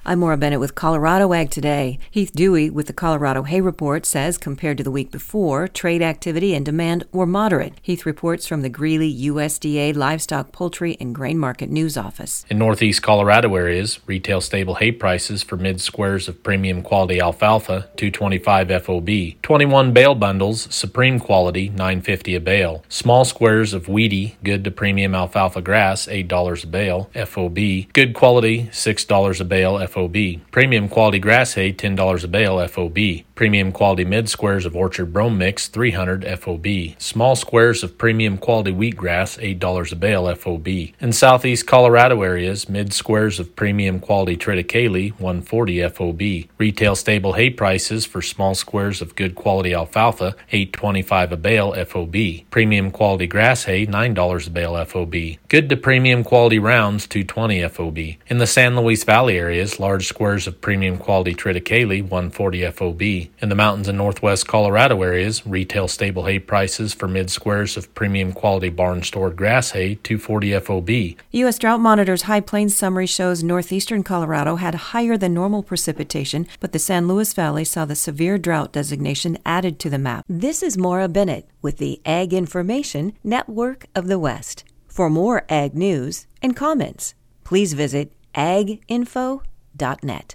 I'm Maura Bennett with Colorado Ag Today. Heath Dewey with the Colorado Hay Report says compared to the week before, trade activity and demand were moderate. Heath reports from the Greeley USDA Livestock, Poultry, and Grain Market News Office. In northeast Colorado areas, retail stable hay prices for mid-squares of premium quality alfalfa, $2.25 FOB. 21 bale bundles, supreme quality, $9.50 a bale. Small squares of weedy, good to premium alfalfa grass, $8 a bale, FOB. Good quality, $6 a bale, FOB. Premium quality grass hay, $10 a bale, FOB. Premium quality mid-squares of orchard brome mix, $300 FOB. Small squares of premium quality wheatgrass, $8 a bale, FOB. In southeast Colorado areas, mid-squares of premium quality triticale, $140 FOB. Retail stable hay prices for small squares of good quality alfalfa, $8.25 a bale, FOB. Premium quality grass hay, $9 a bale, FOB. Good to premium quality rounds, $2.20 FOB. In the San Luis Valley areas, large squares of premium quality triticale, $140 FOB. In the mountains and northwest Colorado areas, retail stable hay prices for mid-squares of premium quality barn-stored grass hay, $240 FOB. U.S. Drought Monitor's High Plains summary shows northeastern Colorado had higher than normal precipitation, but the San Luis Valley saw the severe drought designation added to the map. This is Maura Bennett with the Ag Information Network of the West. For more ag news and comments, please visit aginfo.net.